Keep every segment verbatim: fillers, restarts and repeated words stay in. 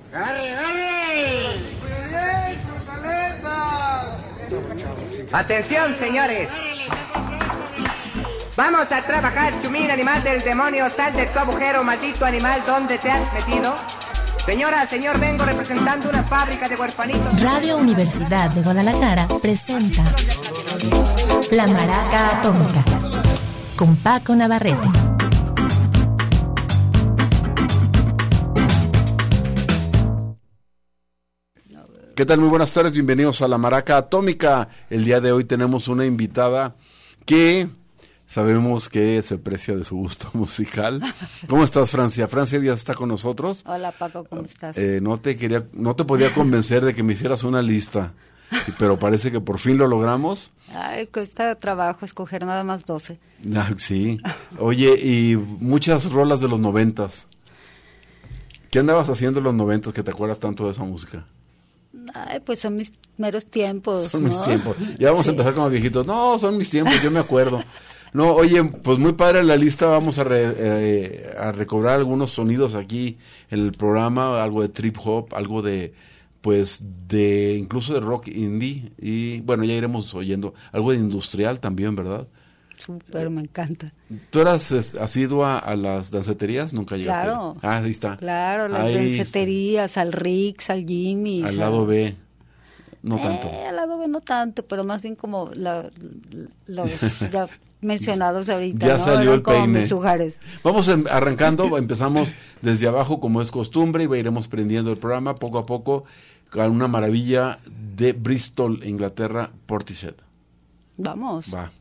¡Agarre, agarre! Atención, señores. Vamos a trabajar, chumín, animal del demonio. Sal de tu agujero, maldito animal. ¿Dónde te has metido? Señora, señor, vengo representando una fábrica de huerfanitos. Radio Universidad de Guadalajara presenta La Maraca Atómica con Paco Navarrete. ¿Qué tal? Muy buenas tardes, bienvenidos a La Maraca Atómica. El día de hoy tenemos una invitada que sabemos que se aprecia de su gusto musical. ¿Cómo estás, Francia? Francia Díaz está con nosotros. Hola, Paco, ¿cómo estás? Eh, no te quería, no te podía convencer de que me hicieras una lista, pero parece que por fin lo logramos. Ay, cuesta trabajo escoger nada más doce. Ah, sí. Oye, y muchas rolas de los noventas. ¿Qué andabas haciendo en los noventas que te acuerdas tanto de esa música? Ay, pues son mis meros tiempos, Son ¿no? mis tiempos. Ya vamos Sí. a empezar como viejitos. No, son mis tiempos, yo me acuerdo. No, oye, pues muy padre la lista. Vamos a, re, eh, a recobrar algunos sonidos aquí en el programa, algo de trip hop, algo de, pues, de incluso de rock indie. Y bueno, ya iremos oyendo algo de industrial también, ¿verdad? Súper, me encanta. ¿Tú eras es, asidua a las danceterías? ¿Nunca llegaste? Claro. Ah, ahí está. Claro, las Ahí danceterías, al Rix, al Jimmy. Al lado B, no eh, tanto. Al lado B no tanto, pero más bien como la, los ya mencionados ahorita, Ya ¿no? salió Eran el como peine. mis lugares. Vamos em- arrancando, empezamos desde abajo como es costumbre y iremos prendiendo el programa poco a poco con una maravilla de Bristol, Inglaterra, Portishead. Vamos. Va.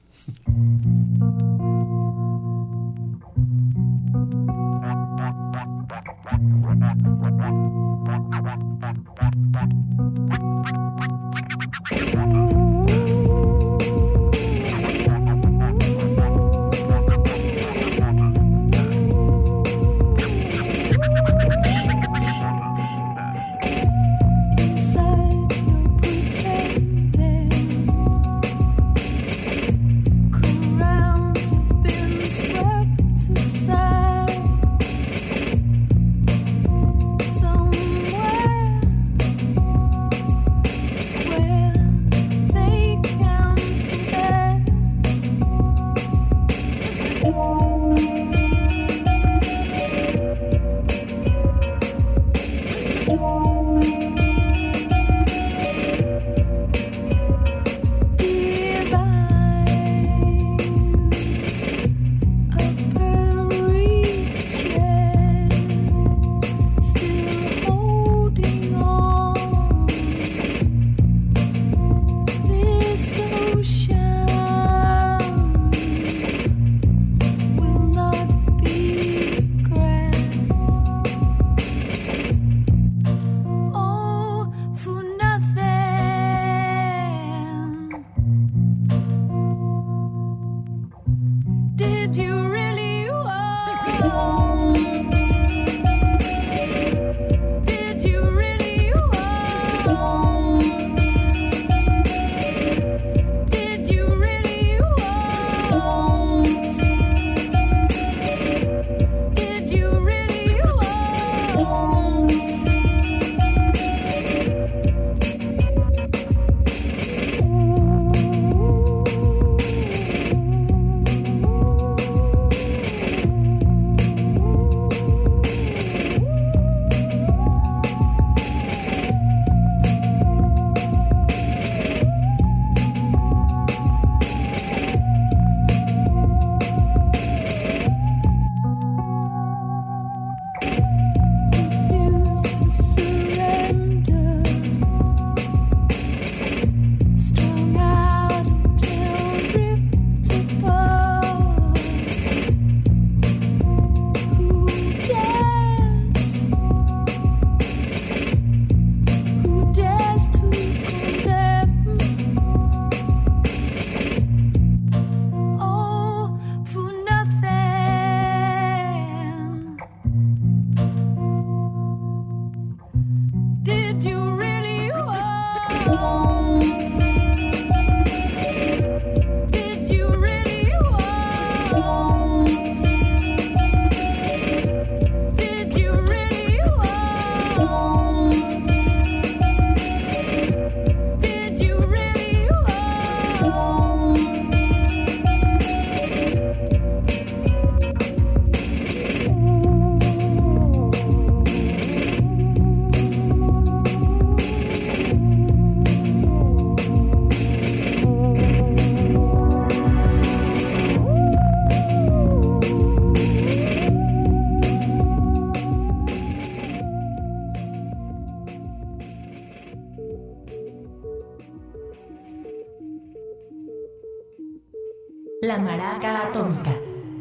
La Maraca Atómica.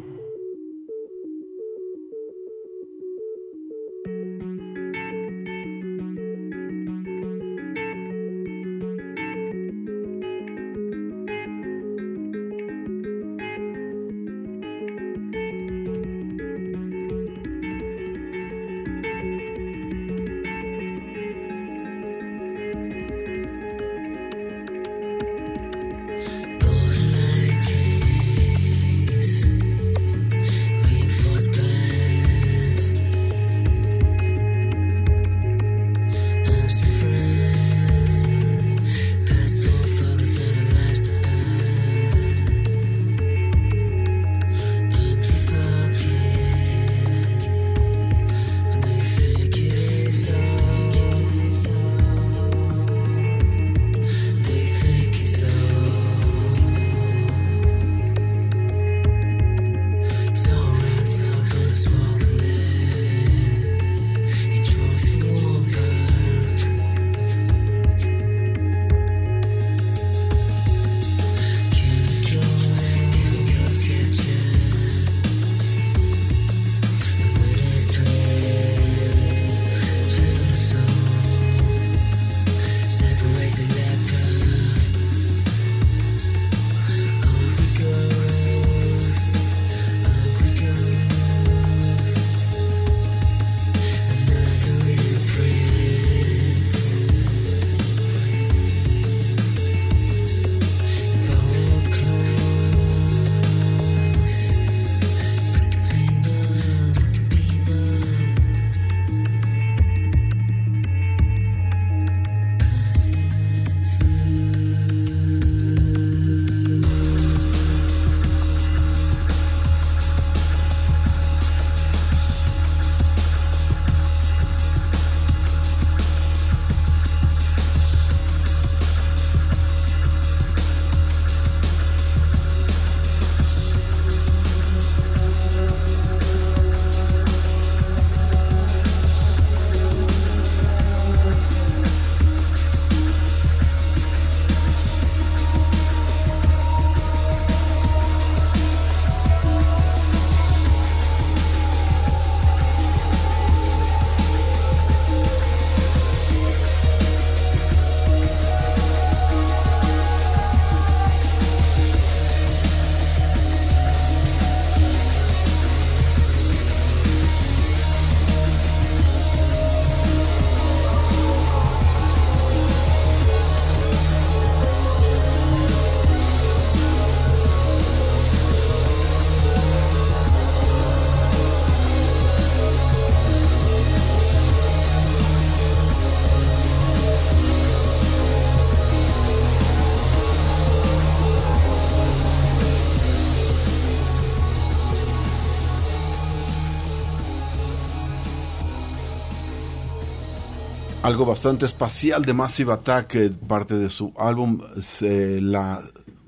algo bastante espacial de Massive Attack, eh, parte de su álbum, eh, la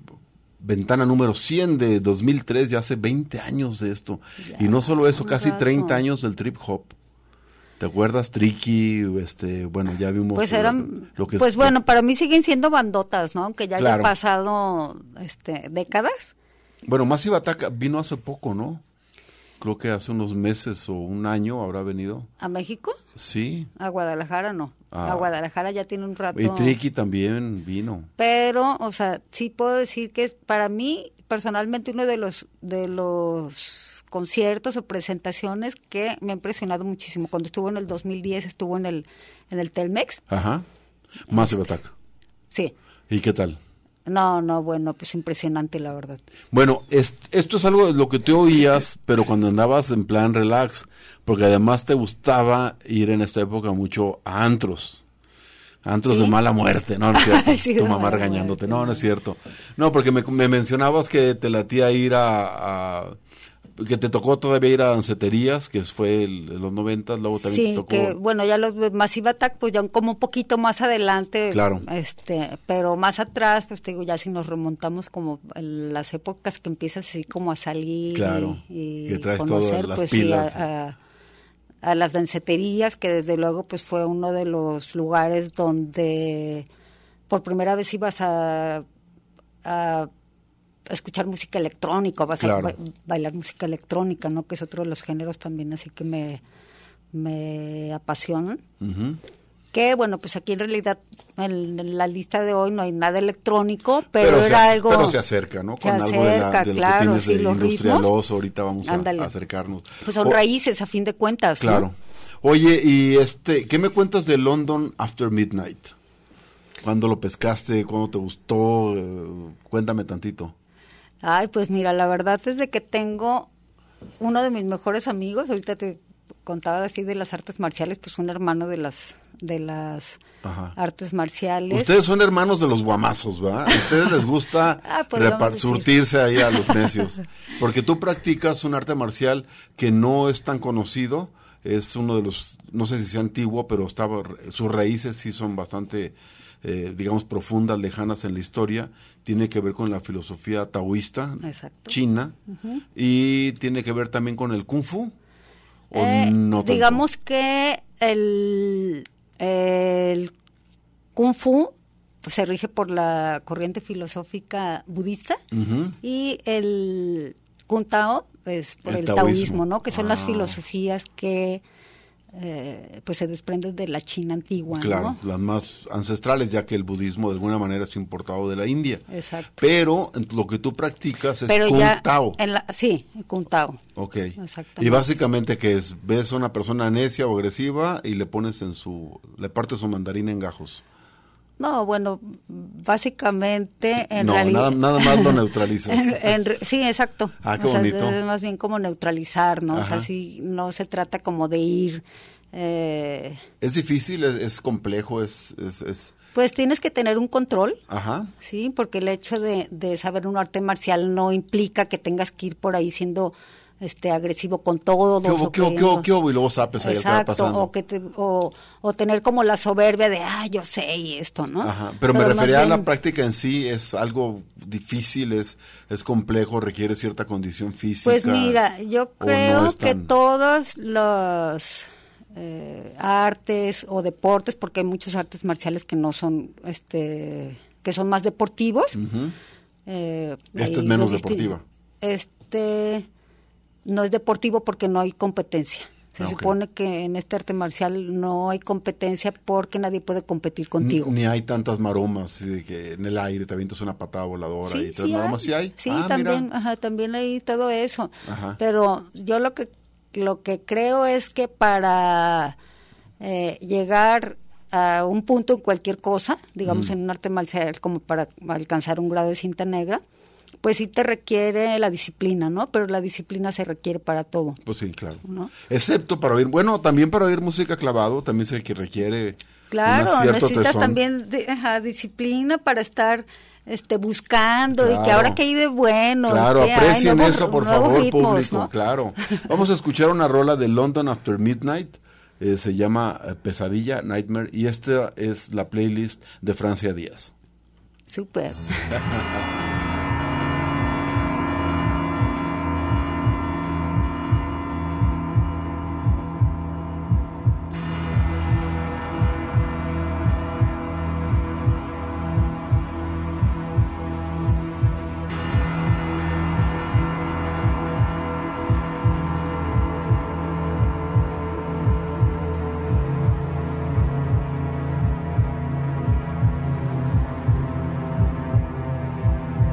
ventana número cien de dos mil tres, ya hace veinte años de esto. Ya, y no solo eso, casi rato. treinta años del trip hop. ¿Te acuerdas? Tricky, este, bueno, ya vimos pues eran, lo, lo que pues es, bueno, para mí siguen siendo bandotas, ¿no? Aunque ya claro. hayan pasado este, décadas. Bueno, Massive Attack vino hace poco, ¿no? Creo que hace unos meses o un año habrá venido. ¿A México? Sí. A Guadalajara no. Ah. A Guadalajara ya tiene un rato. Y Tricky también vino. Pero, o sea, sí puedo decir que es para mí, personalmente, uno de los de los conciertos o presentaciones que me ha impresionado muchísimo. Cuando estuvo en el dos mil diez, estuvo en el en el Telmex. Ajá. Massive este, Attack. Sí. ¿Y qué tal? No, no, bueno, pues impresionante, la verdad. Bueno, es, esto es algo de lo que te oías, pero cuando andabas en plan relax, porque además te gustaba ir en esta época mucho a antros. Antros ¿Sí? de mala muerte, ¿no? no es cierto. Sí, tu mamá regañándote, muerte, no, no es cierto. No, porque me, me mencionabas que te latía ir a, a... que te tocó todavía ir a danceterías, que fue el, en los noventas, luego también sí, te tocó... que bueno, ya los Massive Attack, pues ya como un poquito más adelante, claro. este, pero más atrás, pues te digo, ya si nos remontamos como en las épocas que empiezas así como a salir claro, y, y que traes conocer, todas las pues pilas. Sí, a, a, a las danceterías, que desde luego pues fue uno de los lugares donde por primera vez ibas a... a escuchar música electrónica, vas Claro. a ba- bailar música electrónica, ¿no? Que es otro de los géneros también así que me, me apasionan. Ujú. Que bueno, pues aquí en realidad en, en la lista de hoy no hay nada electrónico, pero, se, era algo... pero se acerca, ¿no? se Con algo de, la, acerca, de lo claro, que tienes sí, de los industrialoso, ritmos. ahorita vamos a, Ándale. a acercarnos. Pues son O- raíces a fin de cuentas, ¿no? Claro. Oye, y este, ¿qué me cuentas de London After Midnight? ¿Cuándo lo pescaste? ¿Cuándo te gustó? Eh, cuéntame tantito. Ay, pues mira, la verdad es de que tengo uno de mis mejores amigos, ahorita te contaba así de las artes marciales, pues un hermano de las de las Ajá. artes marciales. Ustedes son hermanos de los guamazos, ¿verdad? A ustedes les gusta Ah, podríamos repar- decir. surtirse ahí a los necios. Porque tú practicas un arte marcial que no es tan conocido, es uno de los, no sé si sea antiguo, pero estaba, sus raíces sí son bastante, eh, digamos, profundas, lejanas en la historia. Tiene que ver con la filosofía taoísta Exacto. china y tiene que ver también con el kung fu. ¿O Eh, no tanto? digamos que el, el Kung Fu pues, se rige por la corriente filosófica budista Ujú. y el Kung Tao es por El el, taoísmo. taoísmo, ¿no? Que son las Ah. filosofías que eh, pues se desprenden de la China antigua, Claro, ¿no? las más ancestrales, ya que el budismo de alguna manera es importado de la India. Exacto. Pero en- lo que tú practicas es Pero Kung ya Tao. en la, sí, el Kung Tao. Ok. Exactamente. Y básicamente que es, ves a una persona necia o agresiva y le pones en su, le partes su mandarina en gajos. No, bueno, básicamente en no, realidad nada, nada más lo neutralizas. En- en re- sí, exacto. Ah, qué O sea, bonito. es, es más bien como neutralizar, ¿no? O Ajá. sea, sí, no se trata como de ir... eh, Es difícil, es, es complejo, es, es, es, pues tienes que tener un control, ajá. ¿sí? Porque el hecho de, de saber un arte marcial no implica que tengas que ir por ahí siendo este agresivo con todos. ¿Qué hubo, o qué hubo, qué queriendo- hubo, qué hubo? Y luego sapes ahí lo que va Exacto, pasando. o, que te, o, o tener como la soberbia de, ah, yo sé y esto, ¿no? Ajá, pero, me más refería a la bien- práctica en sí, es algo difícil, es, es complejo, requiere cierta condición física. Pues mira, yo o creo no es que tan- todos los eh, artes o deportes, porque hay muchos artes marciales que no son, este, que son más deportivos. Ujú. eh, Este es hay menos los disti- deportiva. Este no es deportivo porque no hay competencia. Se Ah, ok. supone que en este arte marcial no hay competencia porque nadie puede competir contigo. Ni, ni hay tantas maromas, así de que en el aire te avientas una patada voladora y tres maromas, ¿sí hay? Sí, Ah, también, mira. ajá, también hay todo eso. Ajá. Pero yo lo que lo que creo es que para eh, llegar a un punto en cualquier cosa, digamos Mm. en un arte marcial como para alcanzar un grado de cinta negra, pues sí te requiere la disciplina, ¿no? Pero la disciplina se requiere para todo. Pues sí, claro. ¿No? Excepto para oír, bueno, también para oír música clavado, también se que requiere Claro, una cierto necesitas tesón. también de- ajá, disciplina para estar este buscando y que Claro. ahora que hay de bueno. y Claro, que hay aprecien nuevos- eso, por nuevos favor, ritmos, público, ¿no? claro. Vamos a escuchar una rola de London After Midnight, eh, se llama eh, Pesadilla, Nightmare, y esta es la playlist de Francia Díaz. Súper. Thank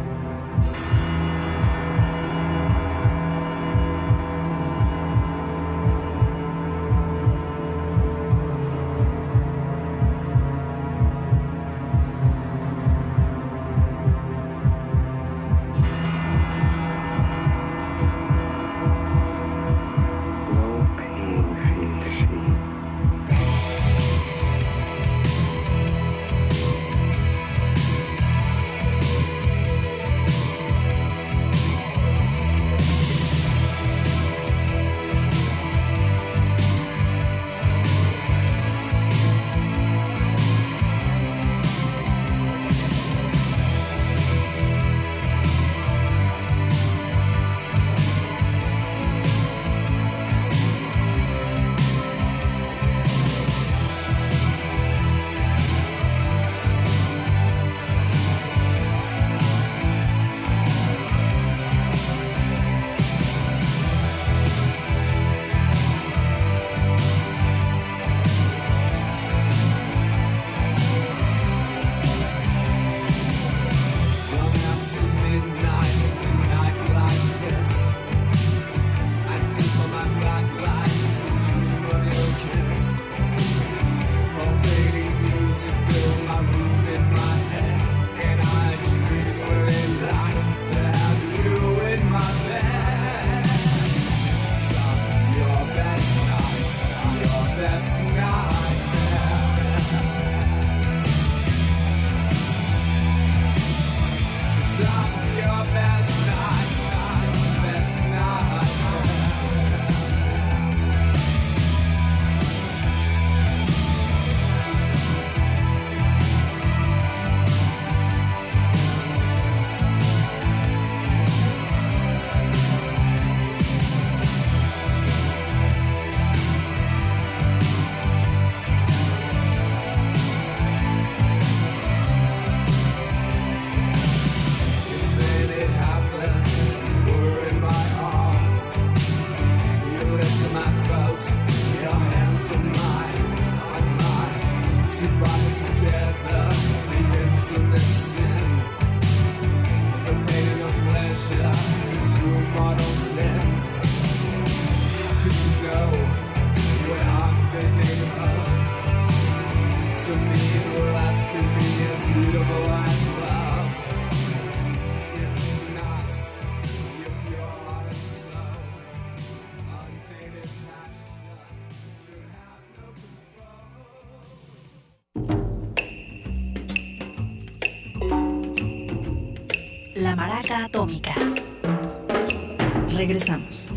La Maraca Atómica. Regresamos.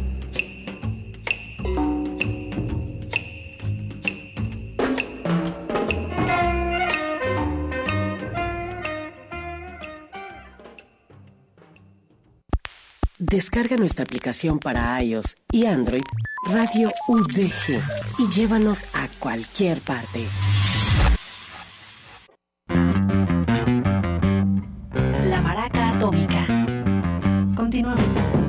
Descarga nuestra aplicación para iOS y Android, Radio U D G, y llévanos a cualquier parte. La Maraca Atómica. Continuamos.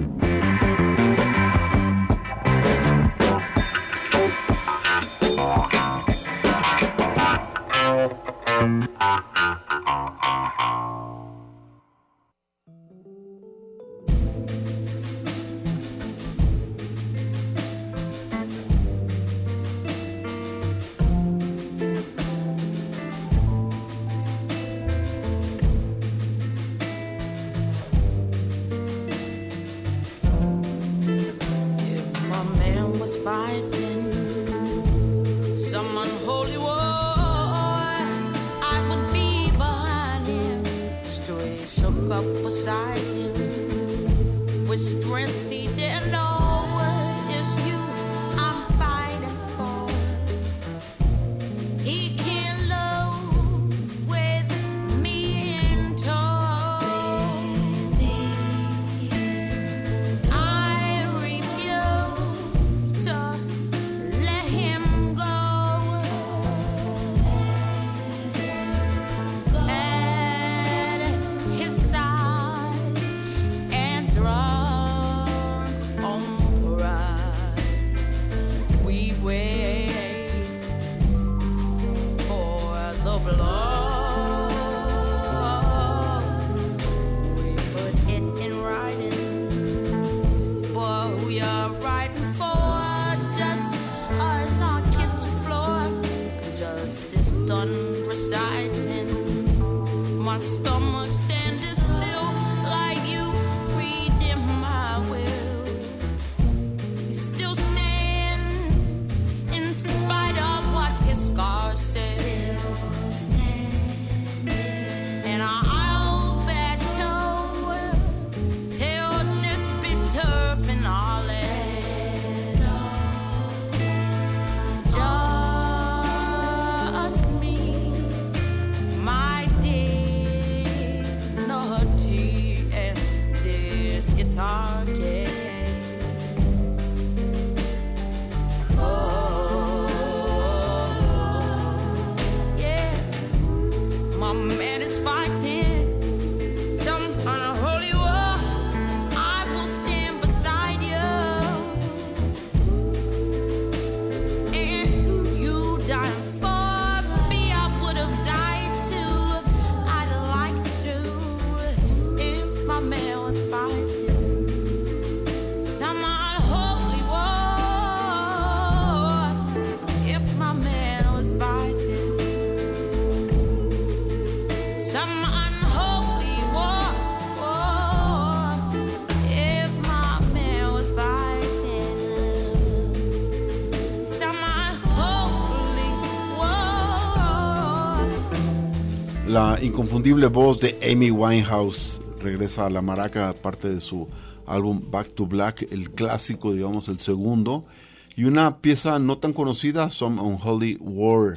La inconfundible voz de Amy Winehouse regresa a la maraca, parte de su álbum Back to Black, el clásico, digamos, el segundo, y una pieza no tan conocida, Some Unholy War,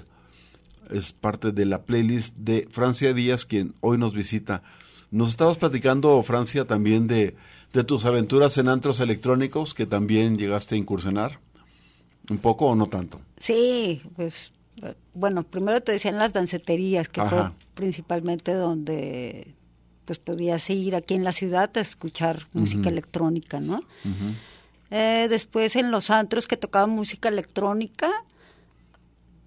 es parte de la playlist de Francia Díaz, quien hoy nos visita. Nos estabas platicando, Francia, también de, de tus aventuras en antros electrónicos, que también llegaste a incursionar, ¿un poco o no tanto? Sí, pues, bueno, primero te decían las danceterías, que Ajá. fue principalmente donde pues podías ir aquí en la ciudad a escuchar música uh-huh. electrónica, ¿no? Uh-huh. Eh, después en los antros que tocaban música electrónica,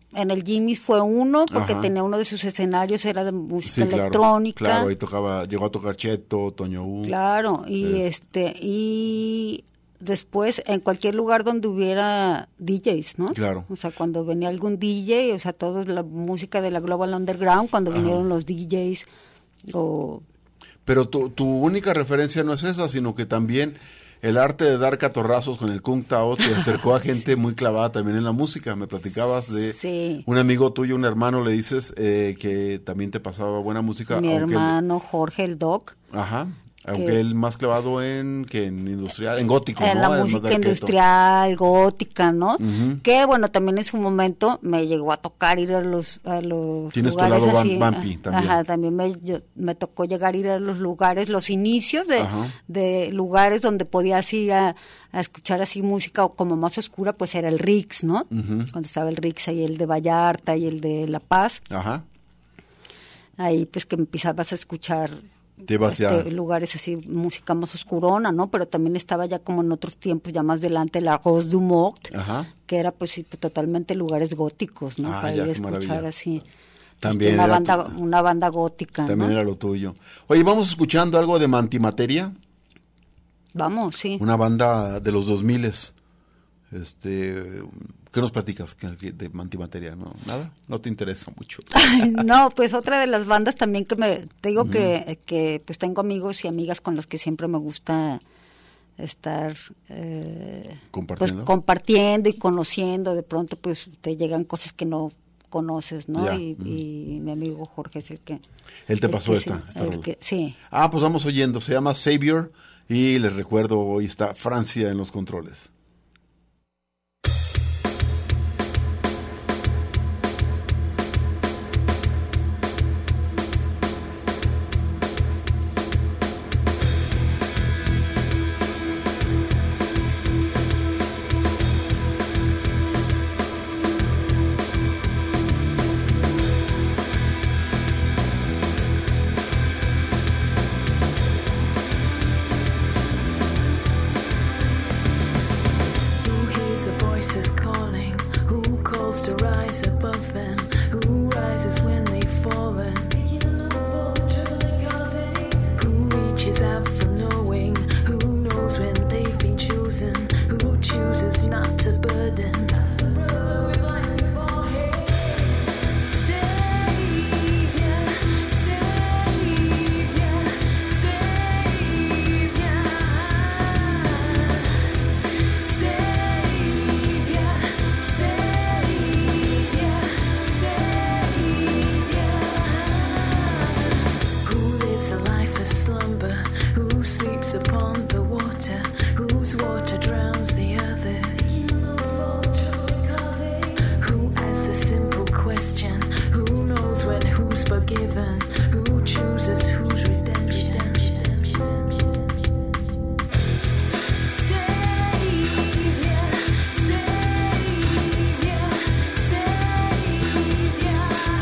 en el Jimmy's fue uno, porque Ajá. tenía uno de sus escenarios, era de música Sí, claro, electrónica. Claro, ahí tocaba, llegó a tocar Cheto, Toño U. Claro, y Es- este, y después en cualquier lugar donde hubiera D Js, ¿no? Claro. O sea, cuando venía algún D J, o sea, toda la música de la Global Underground, cuando Ajá. vinieron los D Js, o... Pero tu, tu única referencia no es esa, sino que también el arte de dar catorrazos con el Kung Tao te acercó a gente muy clavada también en la música. Me platicabas de Sí. un amigo tuyo, un hermano, le dices eh, que también te pasaba buena música. Mi aunque él- hermano Jorge, el Doc, ajá, aunque que- él más clavado en que en industrial, en gótico, en ¿no? la Además música de arqueto. industrial, gótica, ¿no? Ujú. Que bueno, también en su momento me llegó a tocar ir a los, a los Tienes tu lugares lado vam- así. vampy ah, también. Ajá, también me, yo- me tocó llegar a ir a los lugares, los inicios de, Ajá. de lugares donde podías ir a, a escuchar así música como más oscura, pues era el Rix, ¿no? Ujú. Cuando estaba el Rix ahí, el de Vallarta y el de La Paz, Ajá. ahí pues que empezabas a escuchar Te vas ya. este, lugares así, música más oscurona, ¿no? Pero también estaba ya como en otros tiempos, ya más delante, la Rose du Mort, Ajá. que era pues sí, pues, totalmente lugares góticos, ¿no? Ah, Para ya, ir a qué escuchar maravilla. así. También este, una era banda, tu- una banda gótica, También ¿no? era lo tuyo. Oye, vamos escuchando algo de Mantimateria, Vamos, sí. una banda de los dos miles. Este, ¿qué nos platicas que- que de Mantimateria? ¿No? ¿Nada? ¿No te interesa mucho? No, pues otra de las bandas también que me, te digo que, que pues tengo amigos y amigas con los que siempre me gusta estar eh, Compartiendo. pues compartiendo y conociendo, de pronto pues te llegan cosas que no conoces, ¿no? Ya, Y, ujú. y mi amigo Jorge es el que... Él te el pasó que esta, sí, esta el rola. que- sí. Ah, pues vamos oyendo. Se llama Savior y les recuerdo, hoy está Francia en los controles. Who hears the voices calling? Who calls to rise above them? Who rises when they've fallen? Who reaches out for knowing? Who knows when they've been chosen? Who chooses not to burden? Savior, Savior, Savior. Savior, Savior, Savior. Who lives a life of slumber? Who sleeps upon the water? Whose water drowns the other? Who asks a simple question? Who knows when who's forgiven? Who chooses whose redemption? Savior, Savior, Savior.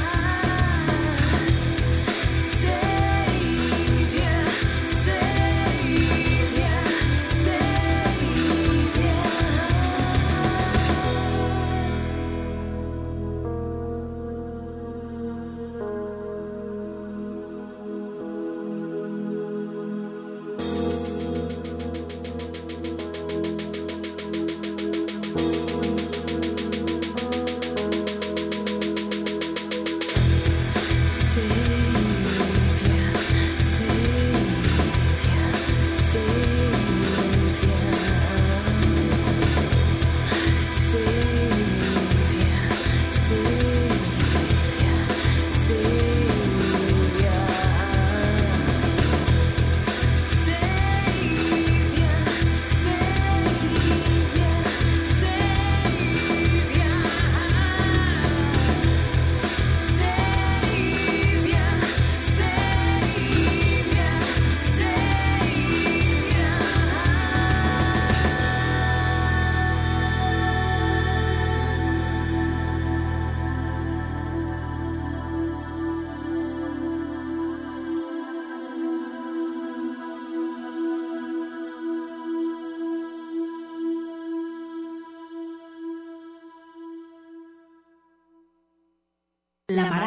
Savior, Savior, Savior.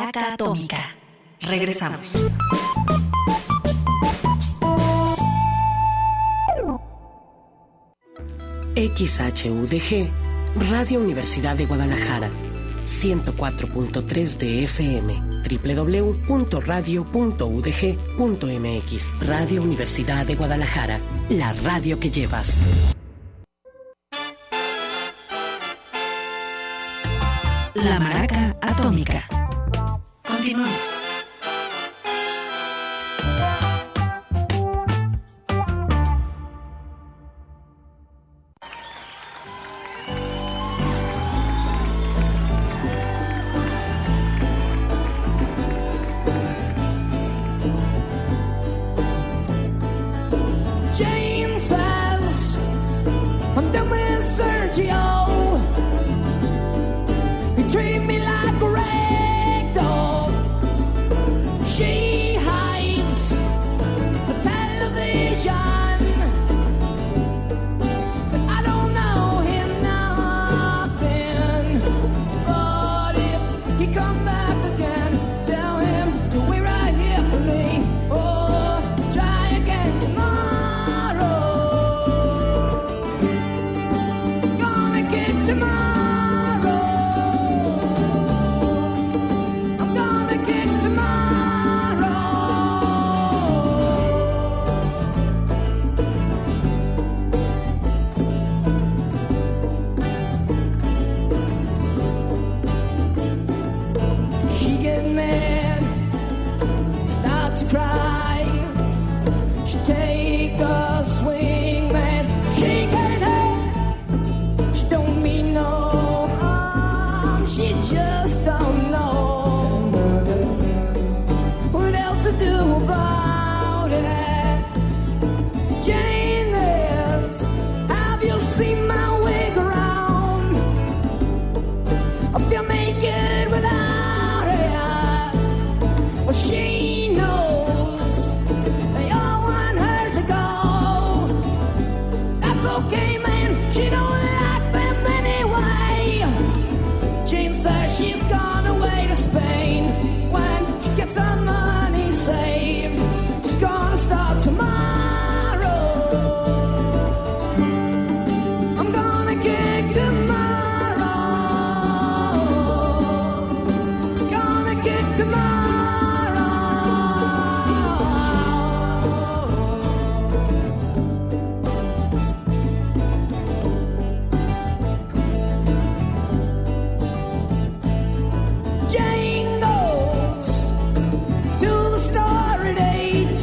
Maraca Atómica. Regresamos. X H U D G, Radio Universidad de Guadalajara, ciento cuatro punto tres de F M, doble u doble u doble u punto radio punto u d g punto m x. Radio Universidad de Guadalajara, la radio que llevas. La Maraca Atómica. Continuamos. Jane says, I'm done with Sergio. He treat me like a rag doll. She hides the television. Said I don't know him nothing, but if he come back again, tell him to wait right here for me. Oh, try again tomorrow. Gonna get tomorrow. I'm gonna get tomorrow. She get mad, start to cry. She take a swing, man. She get hurt. She don't mean no harm. She just don't know what else to do about it. Jane is, have you seen my wig around? I feel naked without it. Well, she knows they all want her to go. That's okay, man. She don't like them anyway. Jane says she's gone away to Spain. When she gets her money saved, she's gonna start tomorrow. I'm gonna kick tomorrow. Gonna kick tomorrow. Jane goes to the store at eight.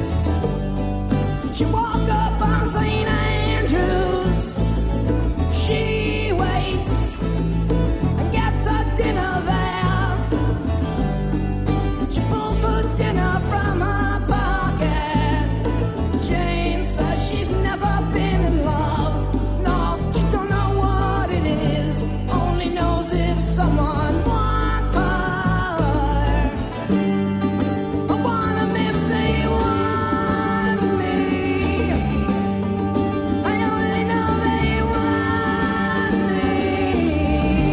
She walk up on Saint Andrews. She waits and gets her dinner there. She pulls her dinner from her pocket. Jane says she's never been in love. No, she don't know what it is. Only knows if someone wants her. I want 'em if they want me. I only know they want me.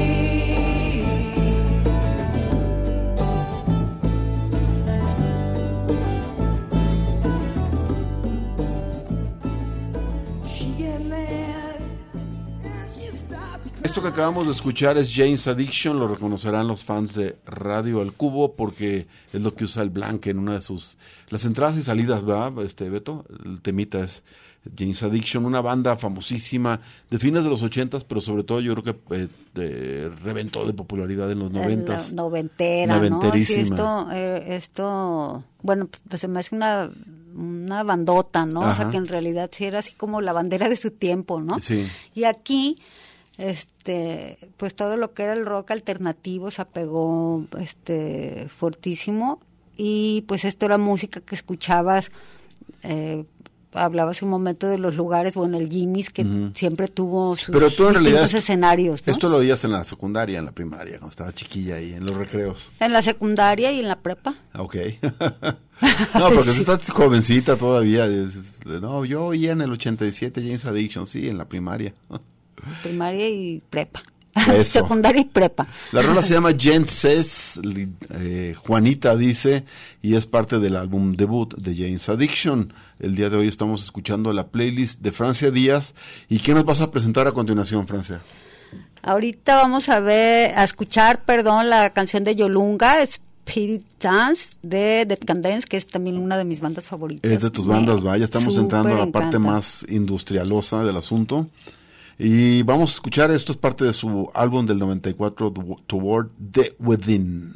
She get mad and she starts to cry. Esto que acabamos de escuchar es Jane's Addiction, lo reconocerán los fans de Radio Al Cubo porque es lo que usa el Blanque en una de sus... Las entradas y salidas, ¿verdad, este, Beto? El temita es Jane's Addiction, una banda famosísima de fines de los ochentas, pero sobre todo yo creo que eh, de- reventó de popularidad en los noventas. En la noventera, ¿no? Sí, Noventerísima. esto, eh, esto, bueno, pues se me hace una, una bandota, ¿no? O sea, Ajá. que en realidad sí era así como la bandera de su tiempo, ¿no? Sí. Y aquí, este, pues todo lo que era el rock alternativo se apegó, este, fuertísimo. Y pues esto era música que escuchabas, eh, hablabas un momento de los lugares, bueno, el Jimmy's que siempre tuvo sus Pero tú en distintos realidad... escenarios, ¿no? Esto lo oías en la secundaria, en la primaria, cuando estaba chiquilla ahí, en los recreos. En la secundaria y en la prepa. Ok. No, porque Sí. tú estás jovencita todavía. es- No, yo oía en el ochenta y siete Jane's Addiction, sí, en la primaria. Primaria y prepa. Eso. secundaria y prepa. La rola se llama Jen Says, eh, Juanita dice, y es parte del álbum debut de Jane's Addiction. El día de hoy estamos escuchando la playlist de Francia Díaz. ¿Y qué nos vas a presentar a continuación, Francia? Ahorita vamos a ver, a escuchar, perdón, la canción de Yolunga, Spirit Dance de Dead Can Dance, que es también una de mis bandas favoritas. Es de tus bandas, vaya, estamos Súper entrando a la encanta. parte más industrialosa del asunto. Y vamos a escuchar, esto es parte de su álbum del noventa y cuatro, Toward the Within.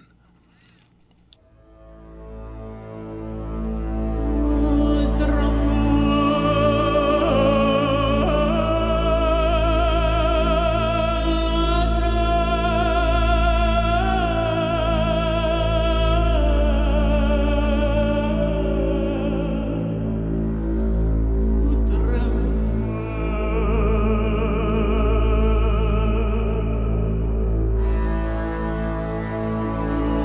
Sutra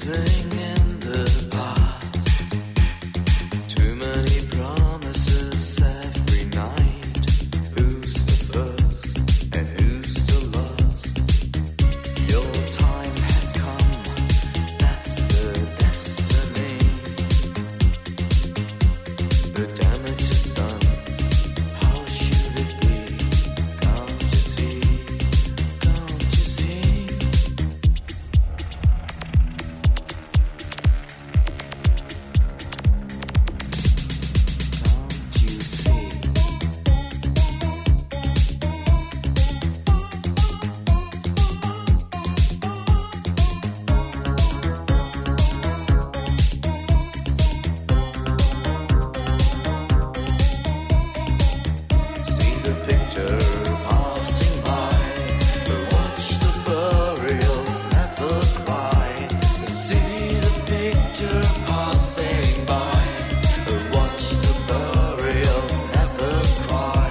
Living in the past, too many promises every night. Who's the first and who's the last? Your time has come, that's the destiny. The damage is done, how should it be? Can't you see, can't you see? Can't you see? See the picture passing by, watch the burials never cry. See the picture passing by, watch the burials never cry.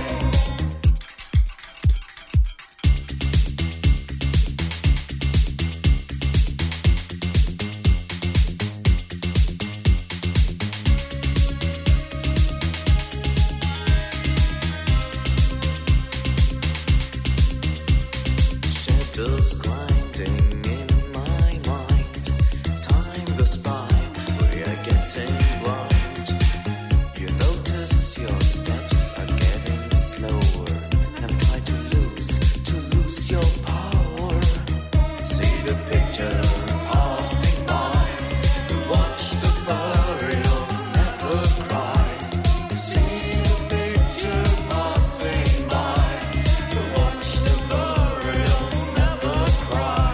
Shadows grinding in my mind. Time goes by, we are getting blind. You notice your steps are getting slower, and try to lose, to lose your power. See the picture passing by, watch the burials never cry. See the picture passing by, watch the burials never cry.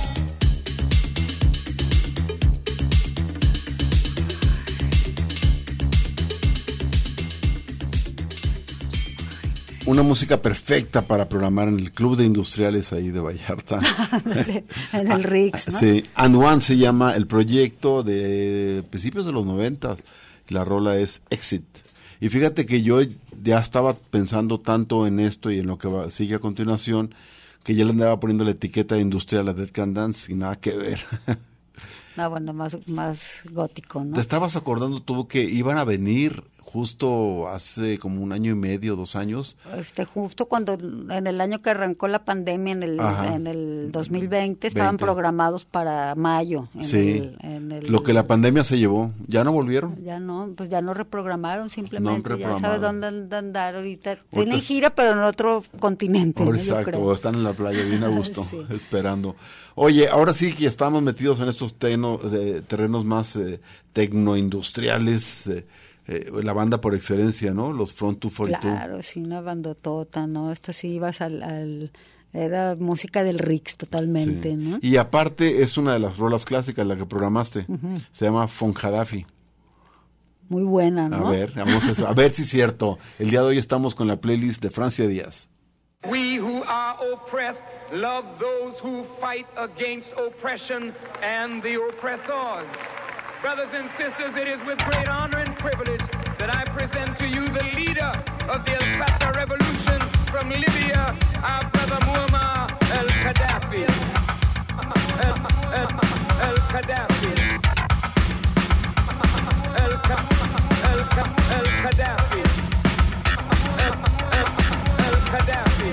Una música perfecta para programar en el Club de Industriales ahí de Vallarta. En el Rix, ¿no? Sí, And One se llama el proyecto de principios de los noventas. La rola es Exit. Y fíjate que yo ya estaba pensando tanto en esto y en lo que va, sigue a continuación, que ya le andaba poniendo la etiqueta de industrial a Dead Can Dance y nada que ver. No, bueno, más, más gótico, ¿no? ¿Te estabas acordando tú que iban a venir justo hace como un año y medio, dos años? Este, justo cuando, en el año que arrancó la pandemia, en el, Ajá. en el dos mil veinte, estaban veinte. programados para mayo. En Sí, el, en el- lo que la pandemia se llevó, ¿ya no volvieron? Ya no, pues ya no reprogramaron, simplemente. No han ya sabes reprogramado. dónde and- andar ahorita. Ahorita Tienen es- gira, pero en otro continente. Oh, ¿no? Yo exacto, creo. están en la playa bien a gusto, Sí. esperando. Oye, ahora sí que estamos metidos en estos teno- eh, terrenos más eh, tecnoindustriales, eh, eh, la banda por excelencia, ¿no? Los Front doscientos cuarenta y dos. Claro, sí, una bandotota, ¿no? Esta sí ibas al, al- era música del Rix totalmente, Sí. ¿no? Y aparte es una de las rolas clásicas, la que programaste, se llama Fonjadafi. Muy buena, ¿no? A ver, vamos a, a ver si es cierto. El día de hoy estamos con la playlist de Francia Díaz. We who are oppressed love those who fight against oppression and the oppressors. Brothers and sisters, it is with great honor and privilege that I present to you the leader of the El Fatah Revolution from Libya, our brother Muammar el-Gaddafi. El, el, el-Gaddafi. El, el, el-Gaddafi. El, el, el-Gaddafi.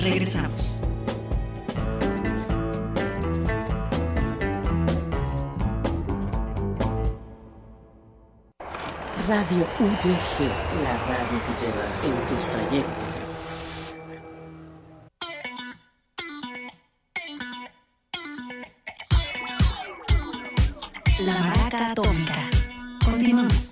Regresamos. Radio U D G, la radio que llevas en tus trayectos. La Maraca Atómica. Continuamos.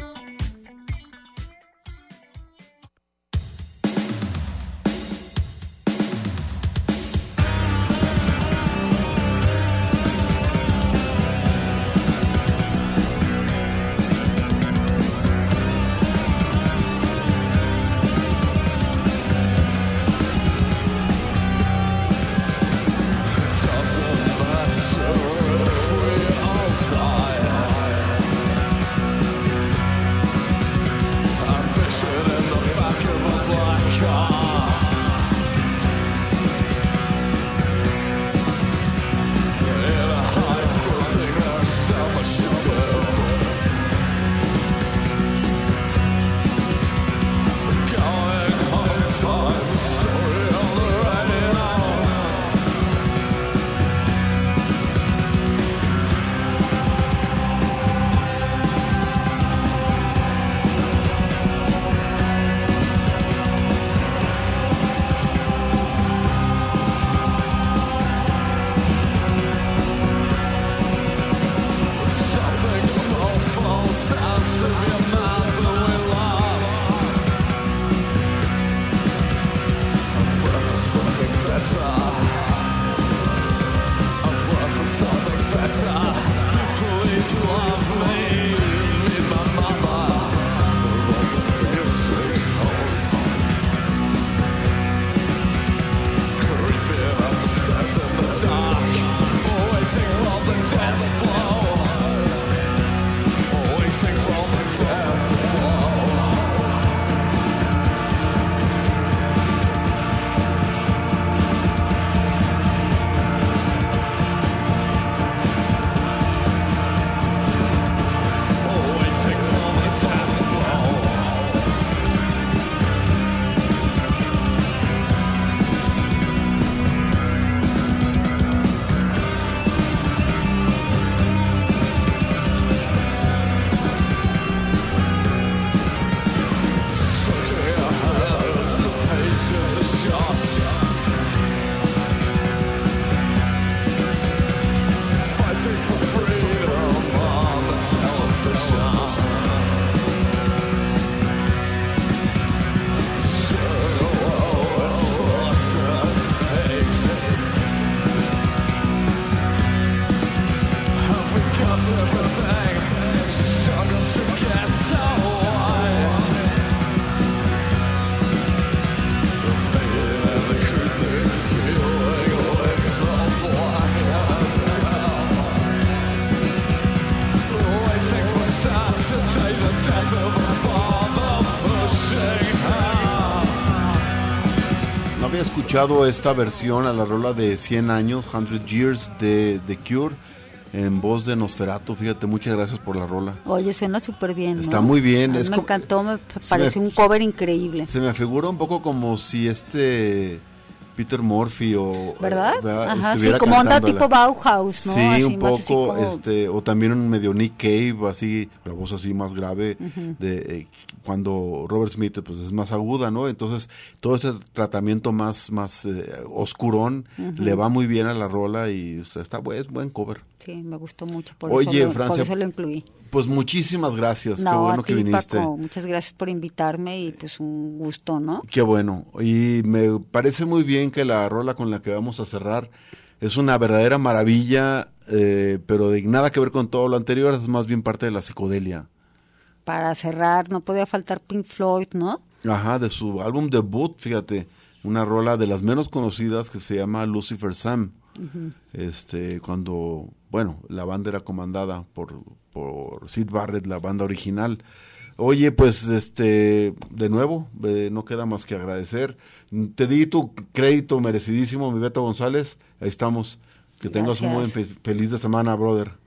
Escuchado esta versión a la rola de cien años, cien Years de The Cure, en voz de Nosferatu. Fíjate, muchas gracias por la rola. Oye, suena súper bien, ¿no? Está muy bien. A mí es me como, encantó, me pareció me, un cover increíble. Se me figura un poco como si este Peter Murphy o ¿verdad? ¿verdad? Ajá, sí, como onda tipo Bauhaus, ¿no? Sí, así, un poco, como... este, o también un medio Nick Cave, así, la voz así más grave, uh-huh. de eh, cuando Robert Smith pues es más aguda, ¿no? Entonces, todo este tratamiento más, más eh, oscurón uh-huh. le va muy bien a la rola y o sea, está es buen cover. Sí, me gustó mucho, por, Oye, eso, lo, Francia, por eso lo incluí. Pues muchísimas gracias, no, qué bueno a ti, que viniste. Paco, muchas gracias por invitarme y pues un gusto, ¿no? Qué bueno, y me parece muy bien que la rola con la que vamos a cerrar es una verdadera maravilla, eh, pero de nada que ver con todo lo anterior, es más bien parte de la psicodelia. Para cerrar, no podía faltar Pink Floyd, ¿no? Ajá, de su álbum debut, fíjate, una rola de las menos conocidas que se llama Lucifer Sam. Uh-huh. Este, cuando, bueno, la banda era comandada por, por Syd Barrett, la banda original. Oye, pues, este, de nuevo, eh, no queda más que agradecer. Te di tu crédito merecidísimo, mi Beto González. Ahí estamos. Que tengas un buen fe- feliz de semana, brother.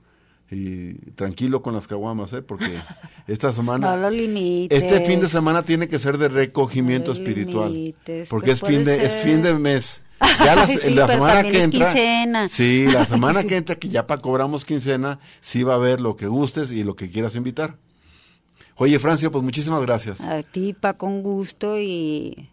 Y tranquilo con las caguamas, ¿eh? Porque esta semana... No lo limites. Este fin de semana tiene que ser de recogimiento No lo espiritual. limites, Porque pues es fin de puede es ser. fin de mes. Ya las- Sí, la pero semana también que es entra... quincena. Sí, la semana Sí. que entra, que ya pa, cobramos quincena, sí va a haber lo que gustes y lo que quieras invitar. Oye, Francia, pues muchísimas gracias. A ti, Pa, con gusto y...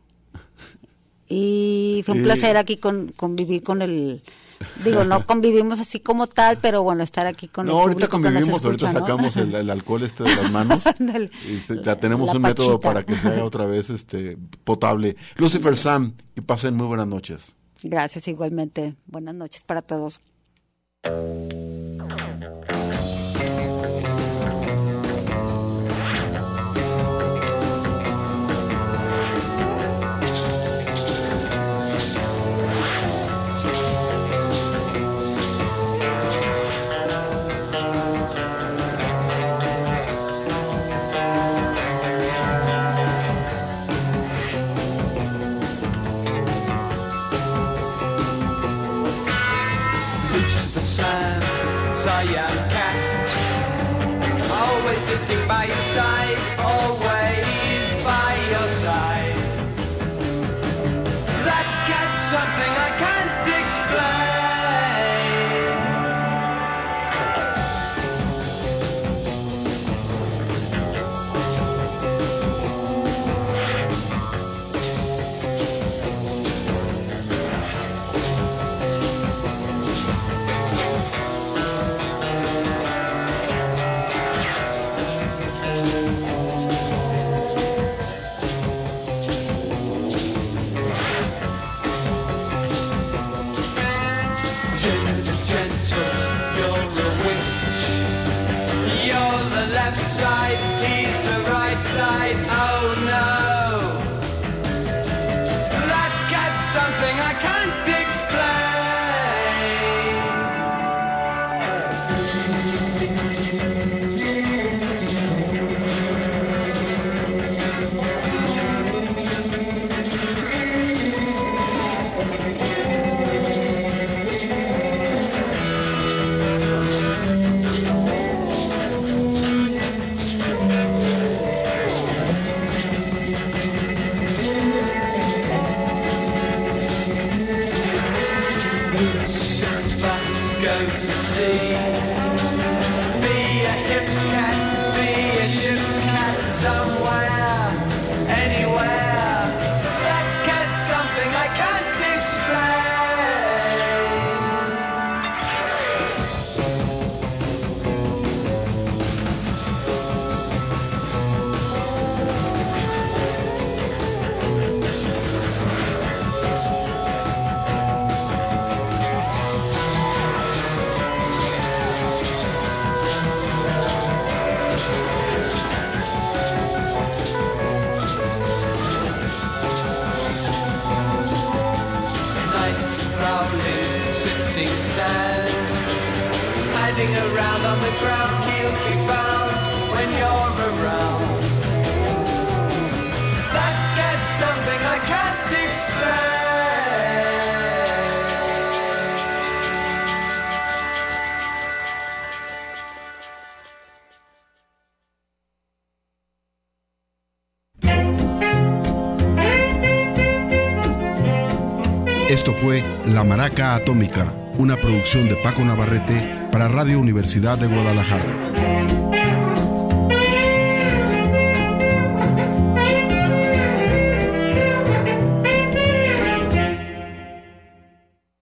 Y fue un Y- placer aquí con convivir con el... Digo, no convivimos así como tal, pero bueno, estar aquí con No, el ahorita público que nos convivimos, ahorita escucha, ¿no? sacamos el, el alcohol este de las manos. Ándale. y se- ya tenemos La un método pachita. para que se haga otra vez este potable. Lucifer Sam, y pasen muy buenas noches. Gracias, igualmente. Buenas noches para todos. Lucifer Sam, cyan cat, always sitting by your side, always by your side. That cat's something I can't explain. Gentle, gentle, you're a witch. You're the left side, he's the right side. Oh no, that cat's something I can't Lucifer, go to sea. Be a hip cat, be a ship's cat somewhere, anywhere. That cat's something I can't explain. Night prowling, sifting sand, hiding around on the ground. He'll be found when you're around. That cat's something I can't explain. Esto fue La Maraca Atómica, una producción de Paco Navarrete para Radio Universidad de Guadalajara.